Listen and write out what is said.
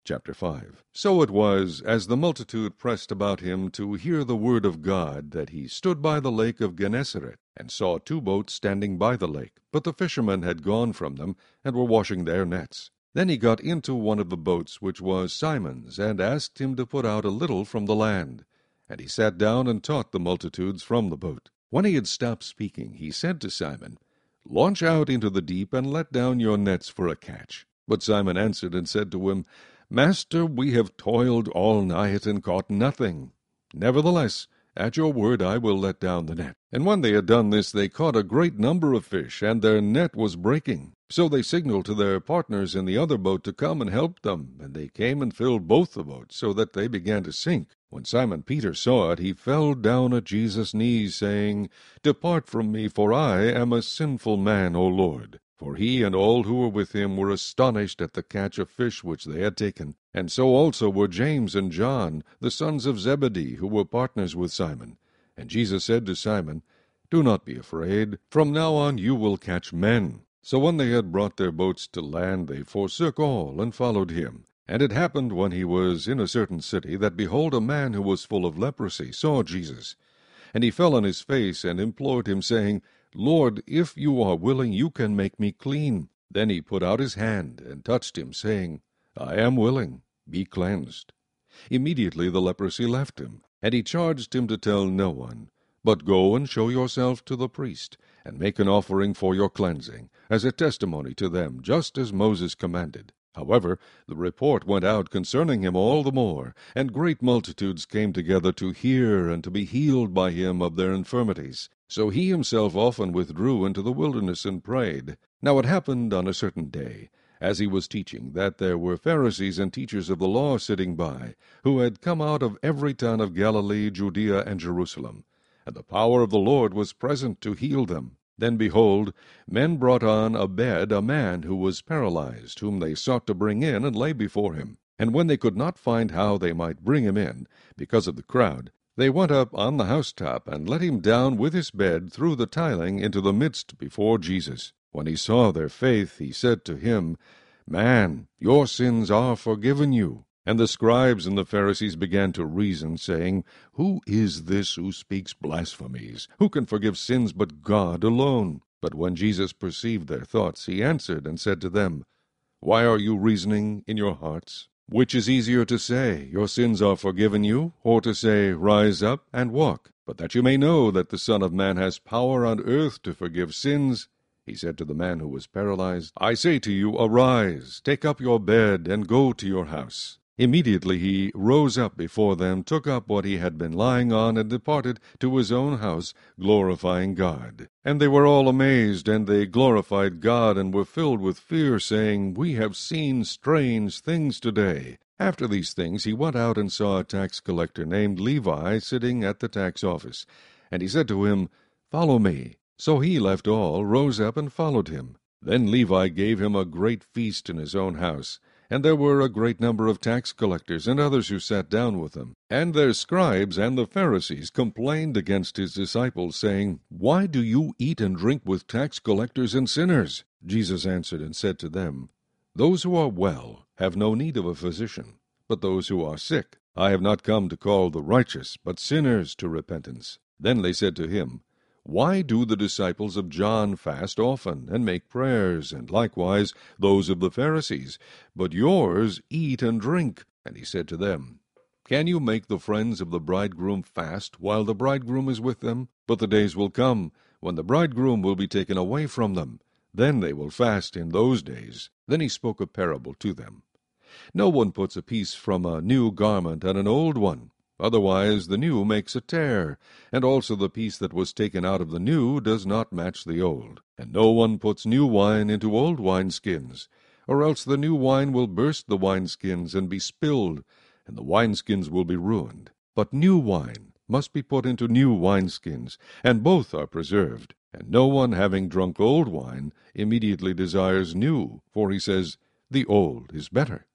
Chapter 5. So it was, as the multitude pressed about him to hear the word of God, that he stood by the lake of Gennesaret, and saw two boats standing by the lake, but the fishermen had gone from them, and were washing their nets. Then he got into one of the boats, which was Simon's, and asked him to put out a little from the land. And he sat down and taught the multitudes from the boat. When he had stopped speaking, he said to Simon, Launch out into the deep, and let down your nets for a catch. But Simon answered and said to him, Master, we have toiled all night and caught nothing. Nevertheless, at your word I will let down the net. And when they had done this, they caught a great number of fish, and their net was breaking. So they signaled to their partners in the other boat to come and help them, and they came and filled both the boats, so that they began to sink. When Simon Peter saw it, he fell down at Jesus' knees, saying, Depart from me, for I am a sinful man, O Lord. For he and all who were with him were astonished at the catch of fish which they had taken. And so also were James and John, the sons of Zebedee, who were partners with Simon. And Jesus said to Simon, Do not be afraid. From now on you will catch men. So when they had brought their boats to land, they forsook all, and followed him. And it happened, when he was in a certain city, that, behold, a man who was full of leprosy saw Jesus. And he fell on his face, and implored him, saying, Lord, if you are willing, you can make me clean. Then he put out his hand, and touched him, saying, I am willing, be cleansed. Immediately the leprosy left him, and he charged him to tell no one, but go and show yourself to the priest, and make an offering for your cleansing, as a testimony to them, just as Moses commanded. However, the report went out concerning him all the more, and great multitudes came together to hear and to be healed by him of their infirmities. So he himself often withdrew into the wilderness and prayed. Now it happened on a certain day, as he was teaching, that there were Pharisees and teachers of the law sitting by, who had come out of every town of Galilee, Judea, and Jerusalem. And the power of the Lord was present to heal them. Then, behold, men brought on a bed a man who was paralyzed, whom they sought to bring in and lay before him. And when they could not find how they might bring him in, because of the crowd, they went up on the housetop, and let him down with his bed through the tiling into the midst before Jesus. When he saw their faith, he said to him, Man, your sins are forgiven you. And the scribes and the Pharisees began to reason, saying, Who is this who speaks blasphemies? Who can forgive sins but God alone? But when Jesus perceived their thoughts, he answered and said to them, Why are you reasoning in your hearts? Which is easier to say, Your sins are forgiven you, or to say, Rise up and walk? But that you may know that the Son of Man has power on earth to forgive sins, he said to the man who was paralyzed, I say to you, Arise, take up your bed, and go to your house. Immediately he rose up before them, took up what he had been lying on, and departed to his own house, glorifying God. And they were all amazed, and they glorified God, and were filled with fear, saying, We have seen strange things today. After these things he went out and saw a tax collector named Levi sitting at the tax office. And he said to him, Follow me. So he left all, rose up, and followed him. Then Levi gave him a great feast in his own house. And there were a great number of tax collectors and others who sat down with them. And their scribes and the Pharisees complained against his disciples, saying, Why do you eat and drink with tax collectors and sinners? Jesus answered and said to them, Those who are well have no need of a physician, but those who are sick. I have not come to call the righteous, but sinners to repentance. Then they said to him, Why do the disciples of John fast often, and make prayers, and likewise those of the Pharisees, but yours eat and drink? And he said to them, Can you make the friends of the bridegroom fast while the bridegroom is with them? But the days will come, when the bridegroom will be taken away from them. Then they will fast in those days. Then he spoke a parable to them. No one puts a piece from a new garment on an old one. Otherwise the new makes a tear, and also the piece that was taken out of the new does not match the old. And no one puts new wine into old wineskins, or else the new wine will burst the wineskins and be spilled, and the wineskins will be ruined. But new wine must be put into new wineskins, and both are preserved. And no one, having drunk old wine, immediately desires new, for he says, The old is better.